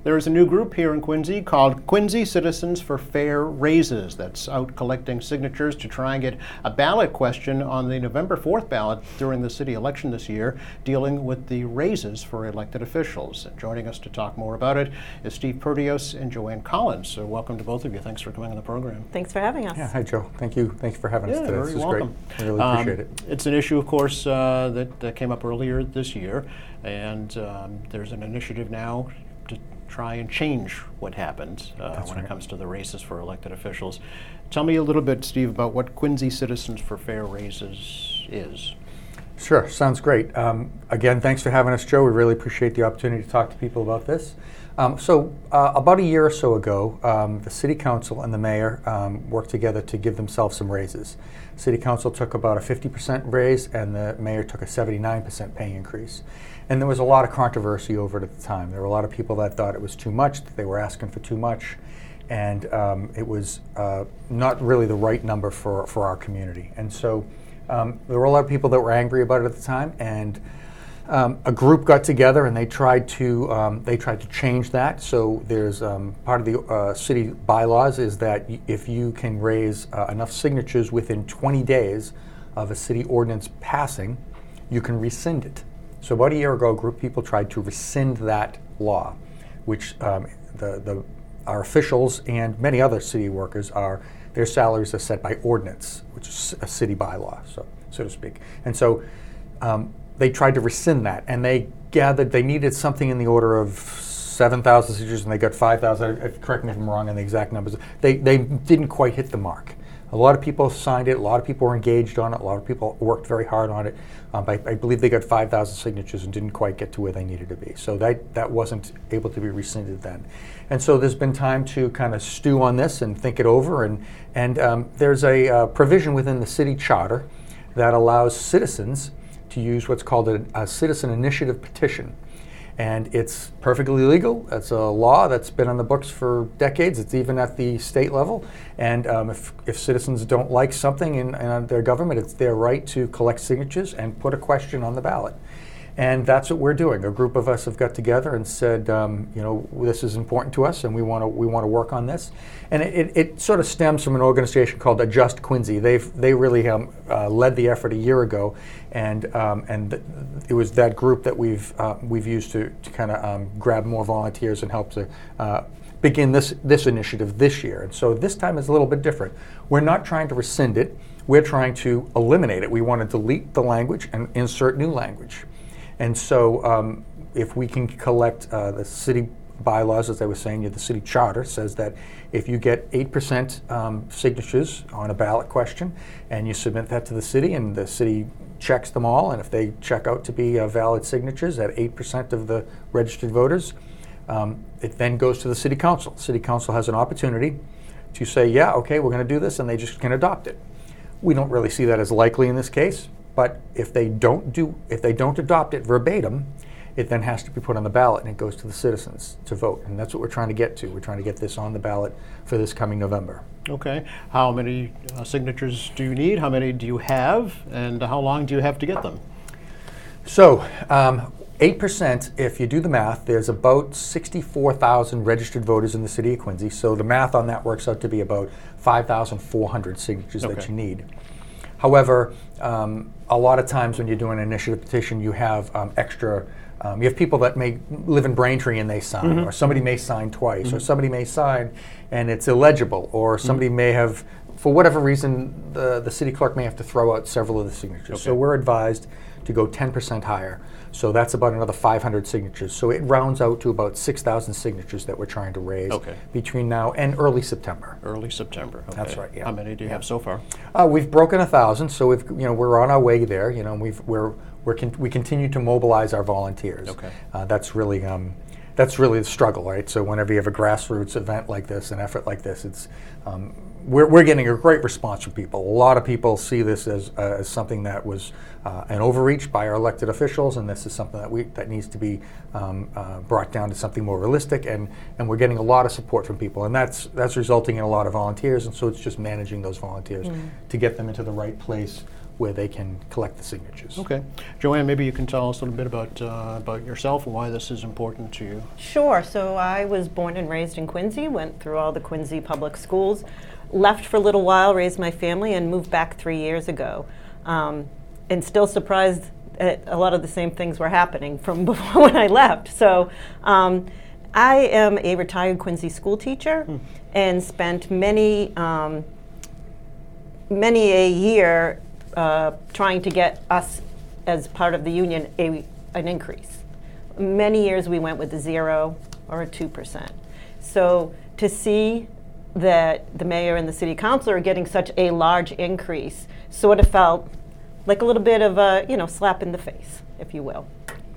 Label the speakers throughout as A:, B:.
A: There is a new group here in Quincy called Quincy Citizens for Fair Raises that's out collecting signatures to try and get a ballot question on the November 4th ballot during the city election this year, dealing with the raises for elected officials. And joining us to talk more about it is Steve Perdios and Joanne Collins. So welcome to both of you. Thanks for coming on the program.
B: Thanks for having us.
C: Yeah, hi Joe. Thank you for having us today.
A: Very
C: this is
A: welcome.
C: Great. I really appreciate it.
A: It's an issue, of course, that came up earlier this year, and there's an initiative now to try and change what happens when it comes to the races for elected officials. Tell me a little bit, Steve, about what Quincy Citizens for Fair Raises is.
C: Sure, sounds great. Again, thanks for having us, Joe. We really appreciate the opportunity to talk to people about this. About a year or so ago, the City Council and the Mayor worked together to give themselves some raises. City Council took about a 50% raise and the Mayor took a 79% pay increase. And there was a lot of controversy over it at the time. There were a lot of people that thought it was too much, that they were asking for too much, and it was not really the right number for our community. And so there were a lot of people that were angry about it at the time, and a group got together and they tried to change that. So there's part of the city bylaws is that if you can raise enough signatures within 20 days of a city ordinance passing, you can rescind it. So about a year ago, a group of people tried to rescind that law, which our officials and many other city workers their salaries are set by ordinance, which is a city bylaw, so to speak. And so they tried to rescind that, and they needed something in the order of 7,000 signatures, and they got 5,000. Correct me if I'm wrong on the exact numbers. They didn't quite hit the mark. A lot of people signed it. A lot of people were engaged on it. A lot of people worked very hard on it. I believe they got 5,000 signatures and didn't quite get to where they needed to be. So that wasn't able to be rescinded then. And so there's been time to kind of stew on this and think it over. And there's a provision within the city charter that allows citizens to use what's called a citizen initiative petition. And it's perfectly legal. It's a law that's been on the books for decades. It's even at the state level. And if citizens don't like something in their government, it's their right to collect signatures and put a question on the ballot. And that's what we're doing. A group of us have got together and said, this is important to us, and we want to work on this. And it sort of stems from an organization called Adjust Quincy. They really led the effort a year ago, and it was that group that we've used to kind of grab more volunteers and help to begin this initiative this year. And so this time is a little bit different. We're not trying to rescind it. We're trying to eliminate it. We want to delete the language and insert new language. And so if we can collect the city bylaws, as I was saying, the city charter says that if you get 8% signatures on a ballot question and you submit that to the city and the city checks them all, and if they check out to be valid signatures at 8% of the registered voters, it then goes to the city council. City council has an opportunity to say, yeah, okay, we're going to do this, and they just can adopt it. We don't really see that as likely in this case. But if they don't adopt it verbatim, it then has to be put on the ballot and it goes to the citizens to vote. And that's what we're trying to get to. We're trying to get this on the ballot for this coming November.
A: Okay. How many signatures do you need? How many do you have? And how long do you have to get them?
C: So 8%, if you do the math, there's about 64,000 registered voters in the city of Quincy. So the math on that works out to be about 5,400 signatures that you need. However, a lot of times when you're doing an initiative petition, you have extra. You have people that may live in Braintree and they sign, or somebody may sign twice, or somebody may sign and it's illegible, or somebody may have, for whatever reason, the city clerk may have to throw out several of the signatures. Okay. So we're advised to go 10% higher. So that's about another 500 signatures. So it rounds out to about 6,000 signatures that we're trying to raise between now and early September.
A: Early September. Okay.
C: That's right. Yeah.
A: How many do you have so far?
C: We've broken 1,000. So we're on our way there. We continue to mobilize our volunteers.
A: Okay.
C: That's really the struggle, right? So whenever you have a grassroots event like this, an effort like this, it's we're getting a great response from people. A lot of people see this as something that was an overreach by our elected officials, and this is something that needs to be brought down to something more realistic. And we're getting a lot of support from people, and that's resulting in a lot of volunteers. And so it's just managing those volunteers to get them into the right place where they can collect the signatures.
A: Okay. Joanne, maybe you can tell us a little bit about yourself and why this is important to you.
B: Sure. So I was born and raised in Quincy, went through all the Quincy public schools, left for a little while, raised my family, and moved back 3 years ago. And still surprised at a lot of the same things were happening from before when I left. So I am a retired Quincy school teacher and spent many a year trying to get us as part of the union an increase. Many years we went with a 0 or a 2%. So to see that the mayor and the city council are getting such a large increase sort of felt like a little bit of a slap in the face, if you will.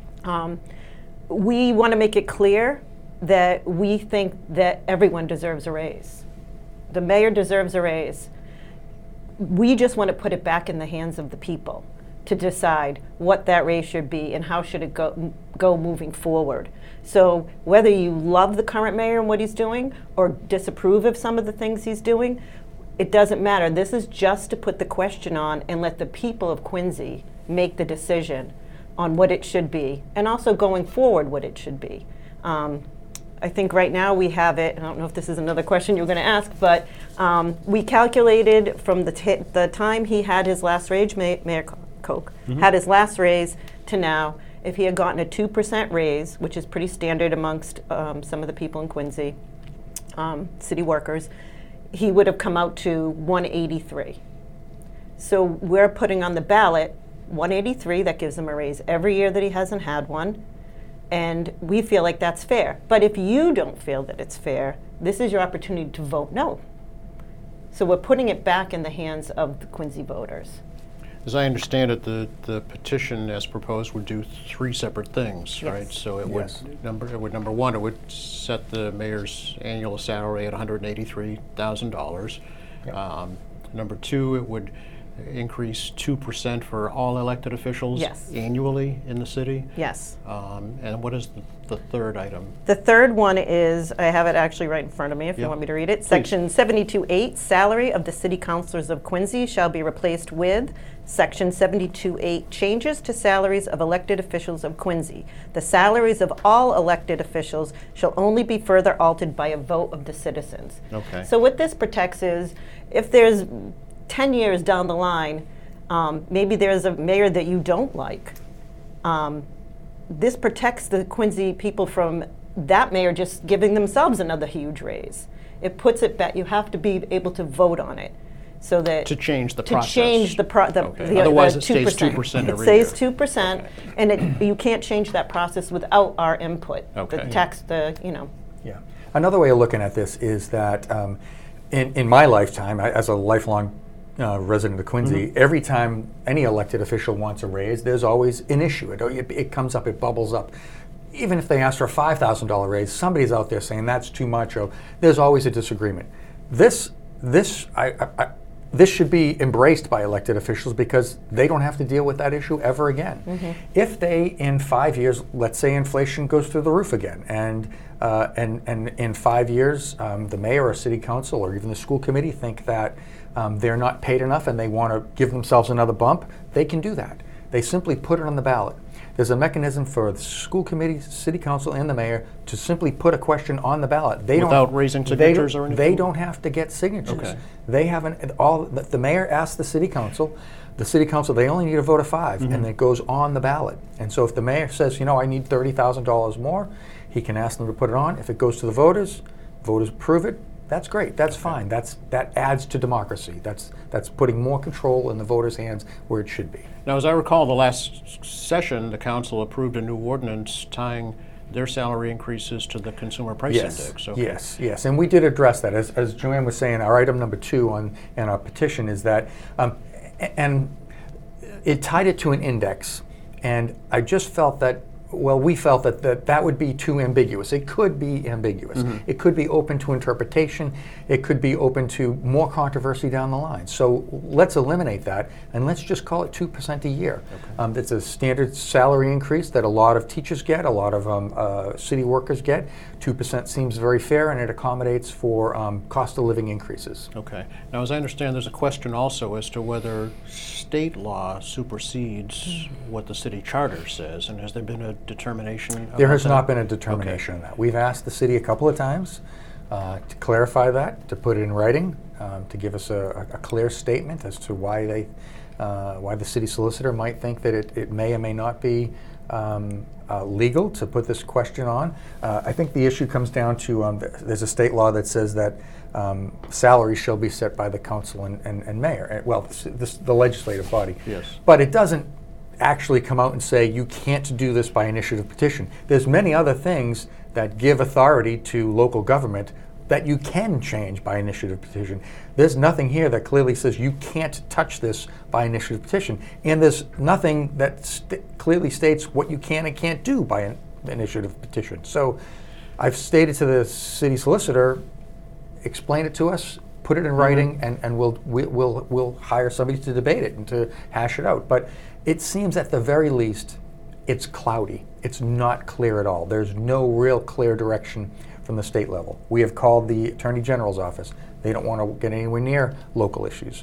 B: We want to make it clear that we think that everyone deserves a raise. The mayor deserves a raise. We just want to put it back in the hands of the people to decide what that raise should be and how should it go moving forward. So whether you love the current mayor and what he's doing or disapprove of some of the things he's doing, it doesn't matter. This is just to put the question on and let the people of Quincy make the decision on what it should be and also going forward what it should be. I think right now we have it, I don't know if this is another question you're going to ask, but we calculated from the time he had his last raise, Mayor Koch, had his last raise to now, if he had gotten a 2% raise, which is pretty standard amongst some of the people in Quincy, city workers, he would have come out to 183. So we're putting on the ballot 183, that gives him a raise every year that he hasn't had one. And we feel like that's fair. But if you don't feel that it's fair, this is your opportunity to vote no. So we're putting it back in the hands of the Quincy voters.
A: As I understand it, the petition as proposed would do 3 separate things,
B: Yes.
A: right? So it
C: Yes.
A: would number one, it would set the mayor's annual salary at $183,000.
C: Yep.
A: Number 2, it would increase 2% for all elected officials
B: Yes.
A: annually in the city.
B: Yes.
A: And what is the third item?
B: The third one is, I have it actually right in front of me if you
A: Yeah.
B: want me to read it.
A: Please.
B: Section 72.8, salary of the city councilors of Quincy shall be replaced with Section 72.8, changes to salaries of elected officials of Quincy. The salaries of all elected officials shall only be further altered by a vote of the citizens.
A: Okay.
B: So what this protects is, if there's 10 years down the line, maybe there's a mayor that you don't like. This protects the Quincy people from that mayor just giving themselves another huge raise. It puts it back. You have to be able to vote on it, so that
A: To change the process.
B: to change the
A: Okay. Otherwise, it stays
B: 2%.
A: 2%
B: It
A: every
B: stays
A: year.
B: 2%,
A: Okay.
B: and you can't change that process without our input.
A: Okay.
B: The tax,
C: Yeah. Another way of looking at this is that in my lifetime, as a lifelong resident of Quincy, every time any elected official wants a raise, there's always an issue. It comes up, it bubbles up. Even if they ask for a $5,000 raise, somebody's out there saying that's too much, or there's always a disagreement. This should be embraced by elected officials because they don't have to deal with that issue ever again. If they, in 5 years, let's say inflation goes through the roof again, and in 5 years, the mayor or city council or even the school committee think that they're not paid enough and they want to give themselves another bump, they can do that. They simply put it on the ballot. There's a mechanism for the school committee, city council, and the mayor to simply put a question on the ballot.
A: Without raising signatures or anything?
C: They don't have to get signatures.
A: Okay.
C: They haven't. The mayor asks the city council. The city council, they only need a vote of 5, and it goes on the ballot. And so if the mayor says, I need $30,000 more, he can ask them to put it on. If it goes to the voters approve it. That's great. That's fine. That adds to democracy. That's putting more control in the voters' hands where it should be.
A: Now, as I recall, the last session, the council approved a new ordinance tying their salary increases to the consumer price index. Okay.
C: Yes, and we did address that. As Joanne was saying, our item number 2 in our petition is that, and it tied it to an index, and I just felt that well, we felt that would be too ambiguous. It could be ambiguous. It could be open to interpretation. It could be open to more controversy down the line. So let's eliminate that, and let's just call it 2% a year. It's a standard salary increase that a lot of teachers get, a lot of city workers get. 2% seems very fair, and it accommodates for cost of living increases.
A: Okay. Now, as I understand, there's a question also as to whether state law supersedes what the city charter says, and has there been a determination?
C: There
A: about
C: has
A: that?
C: not been a determination on that. We've asked the city a couple of times to clarify that, to put it in writing, to give us a clear statement as to why the city solicitor might think that it may or may not be legal to put this question on. I think the issue comes down to there's a state law that says that salaries shall be set by the council and mayor, the legislative body.
A: Yes.
C: But it doesn't actually come out and say you can't do this by initiative petition. There's many other things that give authority to local government that you can change by initiative petition. There's nothing here that clearly says you can't touch this by initiative petition. And there's nothing that clearly states what you can and can't do by an initiative petition. So I've stated to the city solicitor, explain it to us, put it in writing, and we'll hire somebody to debate it and to hash it out. But it seems at the very least, it's cloudy. It's not clear at all. There's no real clear direction from the state level. We have called the Attorney General's office. They don't want to get anywhere near local issues.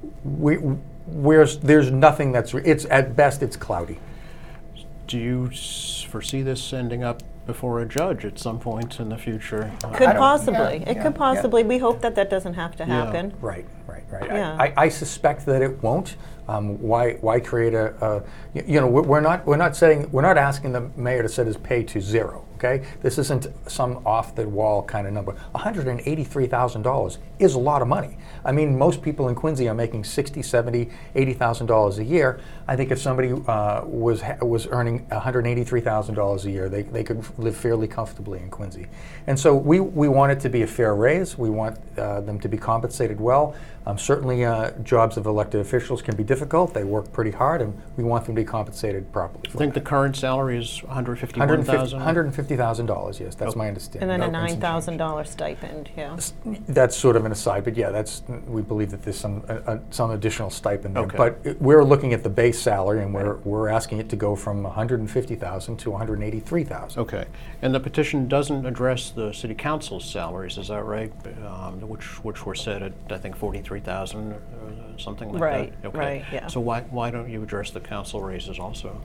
C: There's nothing it's at best, it's cloudy.
A: Do you foresee this ending up before a judge at some point in the future?
B: Could possibly. It could possibly. We hope that doesn't have to happen.
C: Right.
B: Yeah.
C: I suspect that it won't. Why create we're not asking the mayor to set his pay to zero. Okay, this isn't some off the wall kind of number. $183,000 is a lot of money. I mean, most people in Quincy are making $60,000, $70,000, $80,000 a year. I think if somebody was earning $183,000 a year, they could live fairly comfortably in Quincy. And so we want it to be a fair raise. We want them to be compensated well. Certainly, jobs of elected officials can be difficult. They work pretty hard, and we want them to be compensated properly.
A: I think the current salary is $151,000?
C: $150,000, yes, that's my understanding.
B: And then a $9,000 stipend, yeah.
C: That's sort of an aside, but yeah, we believe that there's some additional stipend there.
A: Okay.
C: But we're looking at the base salary, and we're asking it to go from $150,000 to $183,000.
A: Okay. And the petition doesn't address the city council's salaries, is that right? Which were set at, I think, $43,000 or something like
B: right,
A: that? Okay.
B: Right, yeah.
A: So why don't you address the council raises also?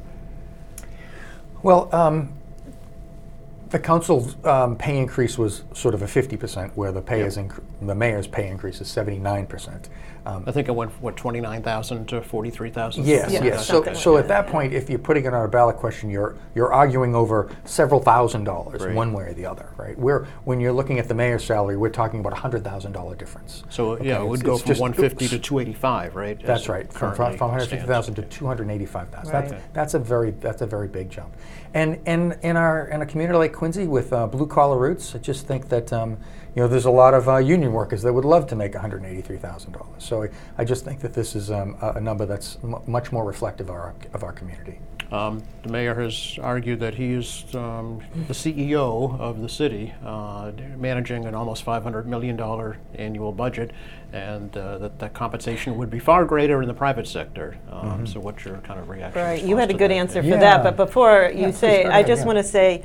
C: Well, the council's pay increase was sort of a 50%, where the the mayor's pay increase is 79%.
A: I think it went, $29,000 to $43,000?
C: Yes. So at that point, if you're putting it on a ballot question, you're arguing over several $1,000s, one way or the other, right? When you're looking at the mayor's salary, we're talking about $100,000 difference.
A: So it would go from 150 to 285, right?
C: That's right, from 150,000 to 285,000.
B: Right.
C: That's a very big jump. And in a community like Quincy with blue collar roots, I just think that there's a lot of union workers that would love to make $183,000. So I just think that this is a number that's much more reflective of our community.
A: The mayor has argued that he is the CEO of the city, managing an almost $500 million annual budget, and that compensation would be far greater in the private sector. So what's your kind of reaction?
B: Right, you had a good answer for
C: Yeah.
B: that, but before you say, I just want to say,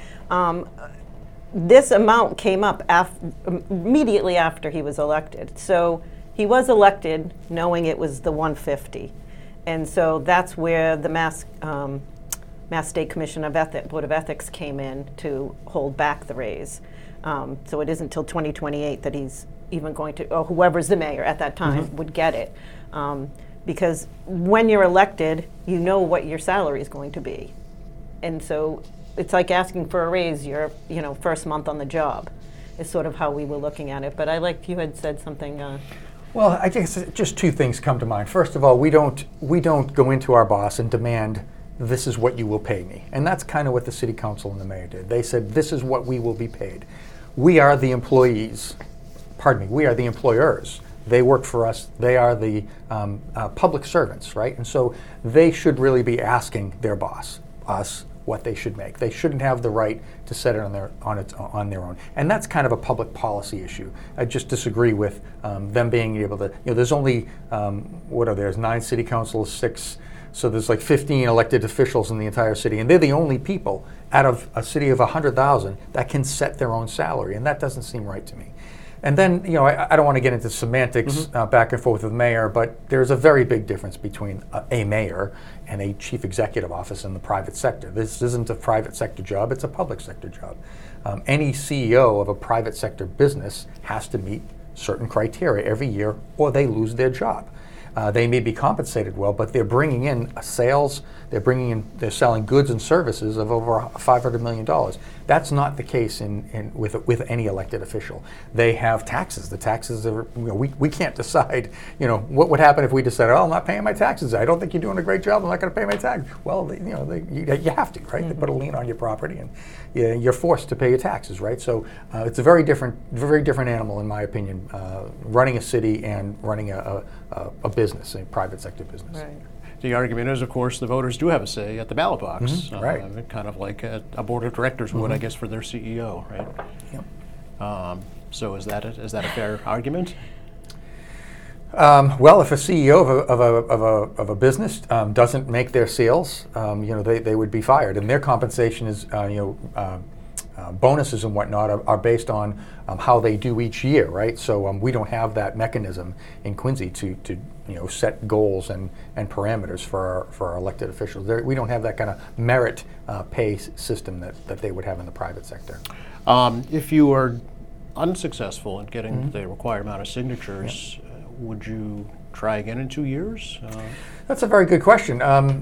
B: this amount came up immediately after he was elected. So he was elected knowing it was the 150. And so that's where the Mass State Commission of Board of Ethics came in to hold back the raise. So it isn't until 2028 that he's even going to, or whoever's the mayor at that time would get it. Because when you're elected, you know what your salary is going to be. And so it's like asking for a raise your first month on the job is sort of how we were looking at it. But I liked you had said something.
C: Well, I guess just two things come to mind. First of all, we don't go into our boss and demand this is what you will pay me. And that's kind of what the city council and the mayor did. They said this is what we will be paid. We are the employees. We are the employers. They work for us. They are the public servants, right? And so they should really be asking their boss, us, what they should make. They shouldn't have the right to set it on their own. And that's kind of a public policy issue. I just disagree with them being able to. There's only there's 9 city councils, 6. So there's like 15 elected officials in the entire city, and they're the only people out of a city of 100,000 that can set their own salary, and that doesn't seem right to me. And then, I don't want to get into semantics back and forth with the mayor, but there's a very big difference between a mayor and a chief executive office in the private sector. This isn't a private sector job, it's a public sector job. Any CEO of a private sector business has to meet certain criteria every year or they lose their job. They may be compensated well, but they're bringing in sales, they're selling goods and services of over $500 million. That's not the case with any elected official. They have taxes. The taxes are, we can't decide, what would happen if we decided, I'm not paying my taxes. I don't think you're doing a great job. I'm not going to pay my taxes. Well, you have to, right? They put a lien on your property and you're forced to pay your taxes, right? So it's a very different animal, in my opinion, running a city and running a business, a private sector business.
B: Right.
A: The argument is, of course, the voters do have a say at the ballot box,
C: right?
A: Kind of like a board of directors would, I guess, for their CEO, right?
C: Yep.
A: So is that a fair argument?
C: Well, if a CEO of a business doesn't make their sales, they would be fired, and their compensation is bonuses and whatnot are based on how they do each year, right? So we don't have that mechanism in Quincy to set goals and parameters for our elected officials. We don't have that kind of merit pay system that they would have in the private sector.
A: If you are unsuccessful in getting the required amount of signatures, would you try again in 2 years?
C: That's a very good question.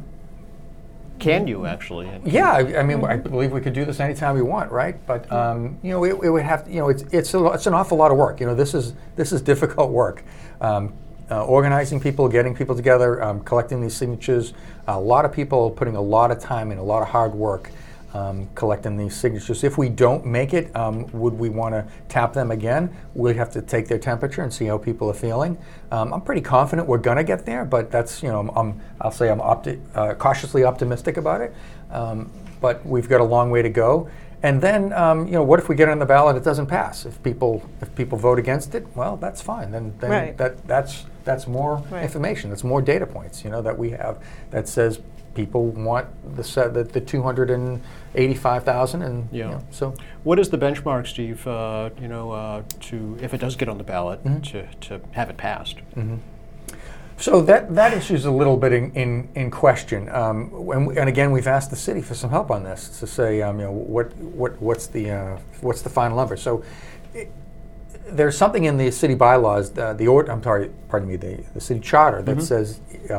A: Can you actually?
C: Yeah, I mean, I believe we could do this anytime we want, right? But it would have to, it's an awful lot of work. This is difficult work. Organizing people, getting people together, collecting these signatures. A lot of people putting a lot of time in, a lot of hard work collecting these signatures. If we don't make it, would we want to tap them again? We have to take their temperature and see how people are feeling. I'm pretty confident we're going to get there, but that's, I'll say I'm cautiously optimistic about it. But we've got a long way to go. And then, what if we get it on the ballot and it doesn't pass? If people vote against it, well, that's fine. Then
B: right.
C: that's more information. That's more data points, that we have that says people want the 285,000, and so.
A: What is the benchmark, Steve? To if it does get on the ballot, to have it passed.
C: So that issue is a little bit in question, and again, we've asked the city for some help on this to say, what's the final number. So there's something in the city bylaws, the city charter that says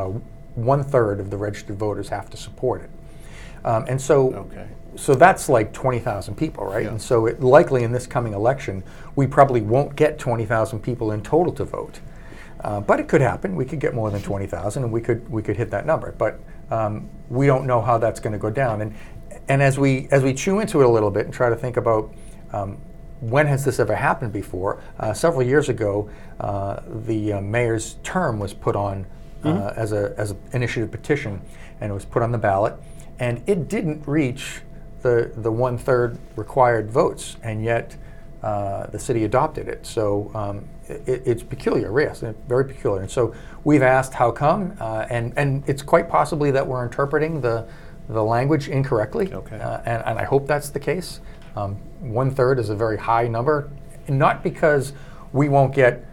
C: 1/3 of the registered voters have to support it, and so.
A: Okay.
C: So that's like 20,000 people, right? Yeah. And so likely in this coming election, we probably won't get 20,000 people in total to vote. But it could happen. We could get more than 20,000, and we could hit that number. But we don't know how that's going to go down. And as we chew into it a little bit and try to think about when has this ever happened before, several years ago, the mayor's term was put on as an initiative petition, and it was put on the ballot, and it didn't reach the 1/3 required votes, and yet the city adopted it. So it's peculiar, yes, very peculiar. And so we've asked how come, and it's quite possibly that we're interpreting the language incorrectly.
A: Okay.
C: And I hope that's the case. 1/3 is a very high number, not because we won't get.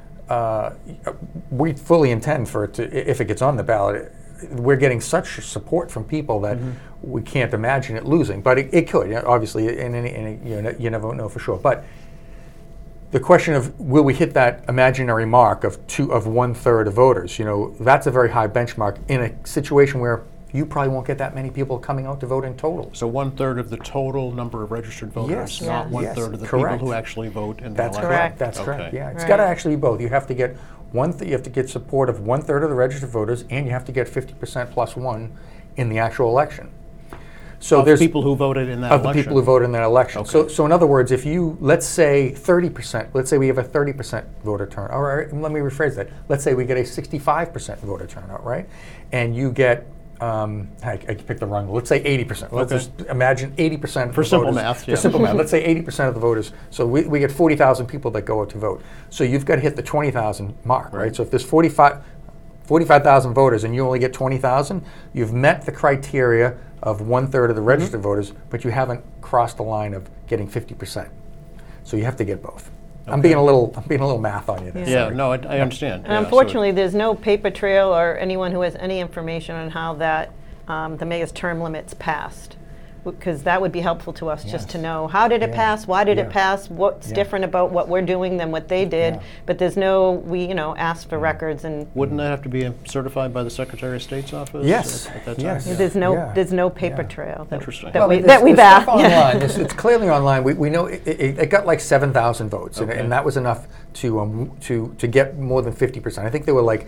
C: We fully intend for it to, if it gets on the ballot. We're getting such support from people that we can't imagine it losing, but it could, obviously, you never know for sure. But the question of will we hit that imaginary mark of 1/3 of voters, that's a very high benchmark in a situation where you probably won't get that many people coming out to vote in total.
A: So 1/3 of the total number of registered voters, not 1/3 of the people who actually vote in the election.
B: correct.
C: That's
A: okay.
C: correct. Yeah, it's got to actually be both. You have to get you have to get support of 1/3 of the registered voters, and you have to get 50% plus one in the actual election. So
A: there's people who voted in that election.
C: Of the people who voted in that election.
A: Okay.
C: So in other words, if you let's say 30%, let's say we have a 30% voter turnout. Or let me rephrase that. Let's say we get a 65% voter turnout, right? And you get I picked the wrong. Let's say 80%. Let's just imagine 80%
A: For
C: of the
A: simple
C: voters,
A: math,
C: For
A: yeah.
C: simple math, let's say 80% of the voters. So we get 40,000 people that go out to vote. So you've got to hit the 20,000 mark, right? So if there's 45,000 voters and you only get 20,000, you've met the criteria of 1/3 of the registered voters, but you haven't crossed the line of getting 50%. So you have to get both. I'm being a little math on you.
A: Yeah, no, I understand.
B: And
A: Yeah, so
B: unfortunately, there's no paper trail or anyone who has any information on how that the mayor's term limits passed, because that would be helpful to us just to know how did it pass, why did it pass, what's different about what we're doing than what they did. But there's no, we asked for records and
A: wouldn't that have to be certified by the Secretary of State's office?
C: Yes.
A: At that time?
C: Yes.
B: there's no paper trail that,
A: Interesting.
B: that,
C: Well,
B: that we've
C: there's stuff
B: asked.
C: online. It's clearly online. We know it got like 7,000 votes,
A: Okay.
C: and that was enough to get more than 50%. I think there were like,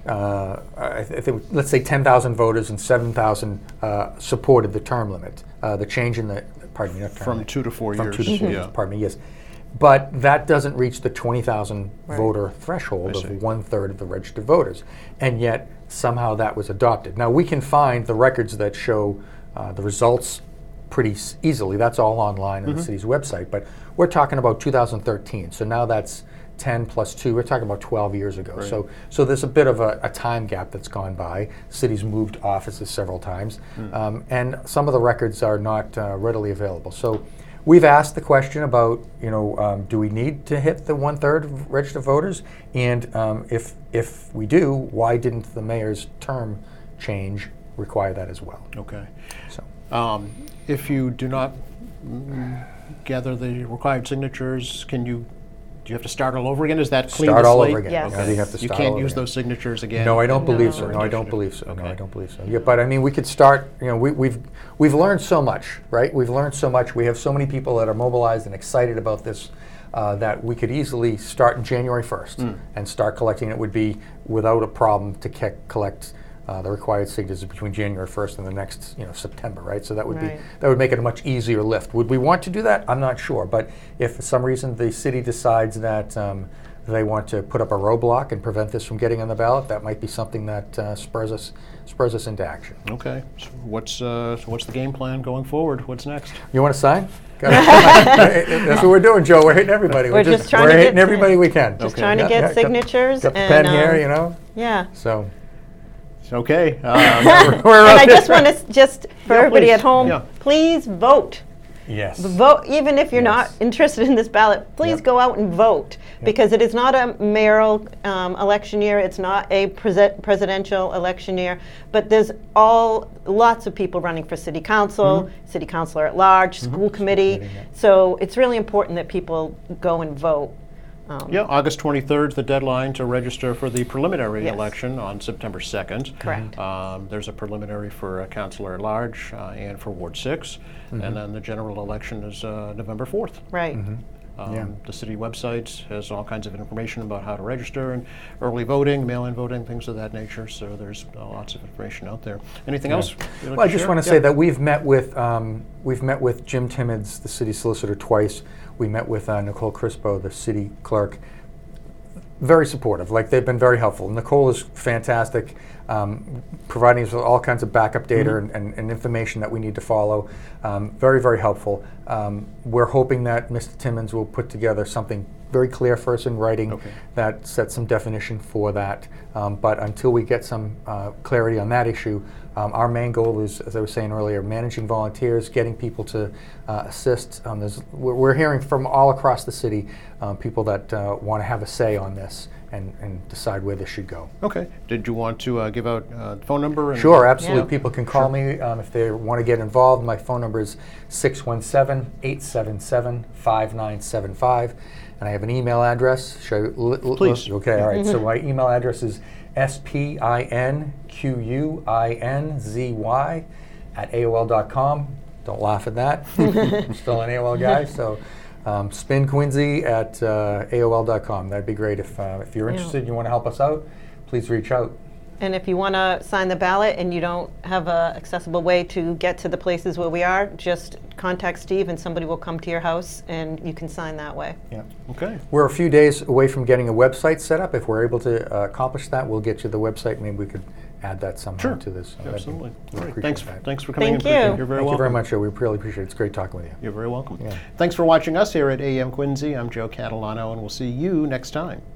C: I think let's say 10,000 voters and 7,000 supported the term limit, the change in the pardon me, not term
A: From
C: limit.
A: 2 to 4
C: From
A: years.
C: 2 to 4 years.
A: Yeah.
C: Pardon me. Yes. But that doesn't reach the 20,000 voter threshold
A: I
C: of
A: see.
C: 1/3 of the registered voters, and yet somehow that was adopted. Now we can find the records that show the results pretty easily. That's all online on the city's website. But we're talking about 2013, so now that's 10 plus 2. We're talking about 12 years ago.
A: Right.
C: So there's a bit of a time gap that's gone by. Cities moved offices several times, and some of the records are not readily available. So we've asked the question about, do we need to hit the 1/3 of registered voters? And if we do, why didn't the mayor's term change require that as well?
A: Okay.
C: So
A: If you do not gather the required signatures, do you have to start all over again? Is that clean
C: start
A: the
C: all
A: slate?
C: over again.
B: Yes.
C: Yeah, you have to
A: You
C: start
A: can't
C: all
A: use
C: over
A: those signatures again?
C: No, I don't believe so.
B: No.
C: No, I don't believe so. No,
A: Okay.
C: I don't believe so. Yeah, but I mean, we could start. We've learned so much, right? We've learned so much. We have so many people that are mobilized and excited about this that we could easily start January 1st and start collecting. It would be without a problem to collect the required signatures between January 1st and the next, September, right? So that would
B: Right.
C: that would make it a much easier lift. Would we want to do that? I'm not sure, but if for some reason the city decides that they want to put up a roadblock and prevent this from getting on the ballot, that might be something that spurs us into action.
A: Okay. So what's the game plan going forward? What's next?
C: You want to sign? That's what we're doing, Joe. We're hitting everybody.
B: We're just trying
C: we're
B: to get
C: hitting everybody we can.
B: Just
A: Okay.
B: trying to
C: Yeah,
B: get
C: yeah,
B: signatures.
C: Got the
B: and,
C: pen here,
B: Yeah.
C: So
A: Okay.
C: we're
B: And I just want to for
A: Yeah,
B: everybody
A: please.
B: at home,
A: Yeah.
B: please vote.
C: yes.
B: Vote, even if you're not
C: Yes.
B: interested in this ballot, please
C: Yep.
B: go out and vote, because it is not a mayoral election year, it's not a presidential election year, but there's lots of people running for city council, city councilor at large, school committee,
C: committee, yeah.
B: so it's really important that people go and vote.
A: Yeah, August 23rd is the deadline to register for the preliminary
B: Yes.
A: election on September 2nd.
B: Correct.
A: There's a preliminary for a councilor at large and for Ward 6, and then the general election is November 4th.
B: Right.
C: Yeah.
A: The city website has all kinds of information about how to register and early voting, mail-in voting, things of that nature. So there's lots of information out there. Anything else? you'd like
C: Well, I
A: to
C: just
A: share?
C: want to say that we've met with Jim Timmons, the city solicitor, twice. We met with Nicole Crispo, the city clerk. Very supportive. Like, they've been very helpful. Nicole is fantastic, providing us with all kinds of backup data and information that we need to follow. Very, very helpful. We're hoping that Mr. Timmons will put together something very clear for us in writing
A: Okay.
C: that sets some definition for that. But until we get some clarity on that issue, our main goal is, as I was saying earlier, managing volunteers, getting people to assist. We're hearing from all across the city people that want to have a say on this and decide where this should go.
A: Okay. Did you want to give out phone number? And
C: Sure, absolutely.
B: Yeah.
C: People can call me if they want to get involved. My phone number is 617-877-5975. And I have an email address.
A: Please.
C: Okay, all right. So my email address is spinquinzy@aol.com. Don't laugh at that. I'm still an AOL guy. So spinquinzy@aol.com. That'd be great. If you're interested and you want to help us out, please reach out.
B: And if you want to sign the ballot and you don't have an accessible way to get to the places where we are, just contact Steve and somebody will come to your house and you can sign that way.
C: Yeah.
A: Okay.
C: We're a few days away from getting a website set up. If we're able to accomplish that, we'll get you the website. Maybe we could add that somehow
A: Sure.
C: to this. That'd be-
A: Absolutely.
C: we'd
A: All right.
C: appreciate that.
A: Thanks for coming
B: Thank
A: in. President.
B: you.
A: You're very
C: Thank
A: welcome.
C: you very much, Joe. We really appreciate it. It's great talking with you.
A: You're very welcome.
C: Yeah.
A: Thanks for watching us here at AM Quincy. I'm Joe Catalano, and we'll see you next time.